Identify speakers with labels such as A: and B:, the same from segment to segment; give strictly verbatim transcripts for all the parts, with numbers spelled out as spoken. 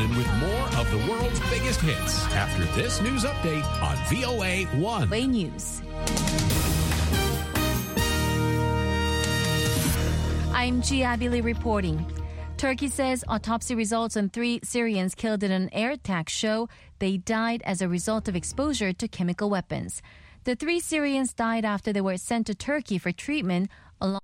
A: in with more of the world's biggest hits after this news update on V O A one.
B: Way News. I'm G. Abby reporting. Turkey says autopsy results on three Syrians killed in an air attack show they died as a result of exposure to chemical weapons. The three Syrians died after they were sent to Turkey for treatment, along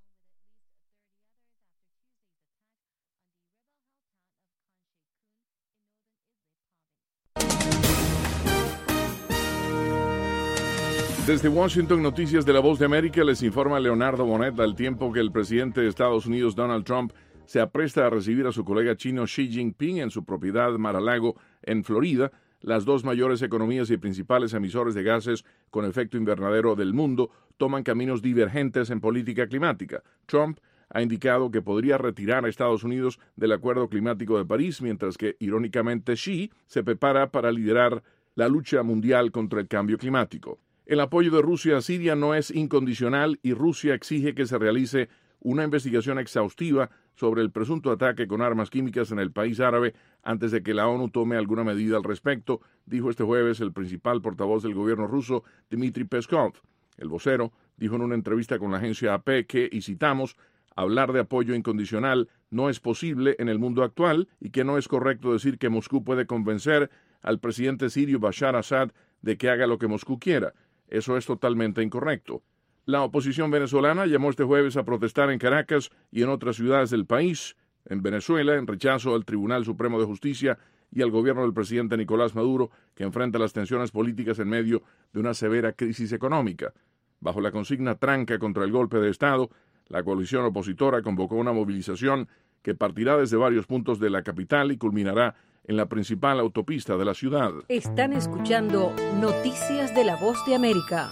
C: Desde Washington, Noticias de la Voz de América, les informa Leonardo Bonet. Al tiempo que el presidente de Estados Unidos, Donald Trump, se apresta a recibir a su colega chino Xi Jinping en su propiedad Mar-a-Lago, en Florida, las dos mayores economías y principales emisores de gases con efecto invernadero del mundo toman caminos divergentes en política climática. Trump ha indicado que podría retirar a Estados Unidos del Acuerdo Climático de París, mientras que, irónicamente, Xi se prepara para liderar la lucha mundial contra el cambio climático. El apoyo de Rusia a Siria no es incondicional y Rusia exige que se realice una investigación exhaustiva sobre el presunto ataque con armas químicas en el país árabe antes de que la ONU tome alguna medida al respecto, dijo este jueves el principal portavoz del gobierno ruso, Dmitry Peskov. El vocero dijo en una entrevista con la agencia A P que, y citamos, hablar de apoyo incondicional no es posible en el mundo actual y que no es correcto decir que Moscú puede convencer al presidente sirio Bashar Assad de que haga lo que Moscú quiera. Eso es totalmente incorrecto. La oposición venezolana llamó este jueves a protestar en Caracas y en otras ciudades del país, en Venezuela, en rechazo al Tribunal Supremo de Justicia y al gobierno del presidente Nicolás Maduro, que enfrenta las tensiones políticas en medio de una severa crisis económica. Bajo la consigna tranca contra el golpe de Estado, la coalición opositora convocó una movilización que partirá desde varios puntos de la capital y culminará en la principal autopista de la ciudad.
D: Están escuchando Noticias de la Voz de América.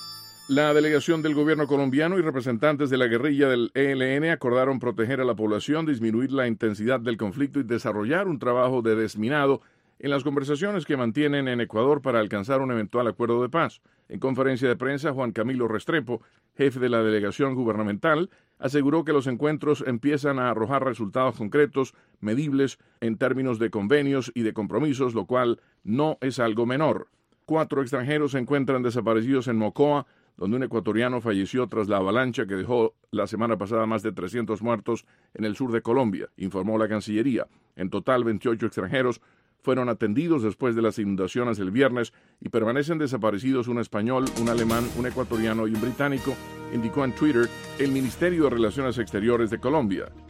C: La delegación del gobierno colombiano y representantes de la guerrilla del E L N acordaron proteger a la población, disminuir la intensidad del conflicto y desarrollar un trabajo de desminado en las conversaciones que mantienen en Ecuador para alcanzar un eventual acuerdo de paz. En conferencia de prensa, Juan Camilo Restrepo, jefe de la delegación gubernamental, aseguró que los encuentros empiezan a arrojar resultados concretos, medibles, en términos de convenios y de compromisos, lo cual no es algo menor. Cuatro extranjeros se encuentran desaparecidos en Mocoa, donde un ecuatoriano falleció tras la avalancha que dejó la semana pasada más de trescientos muertos en el sur de Colombia, informó la Cancillería. En total, veintiocho extranjeros fueron atendidos después de las inundaciones el viernes y permanecen desaparecidos un español, un alemán, un ecuatoriano y un británico, indicó en Twitter el Ministerio de Relaciones Exteriores de Colombia.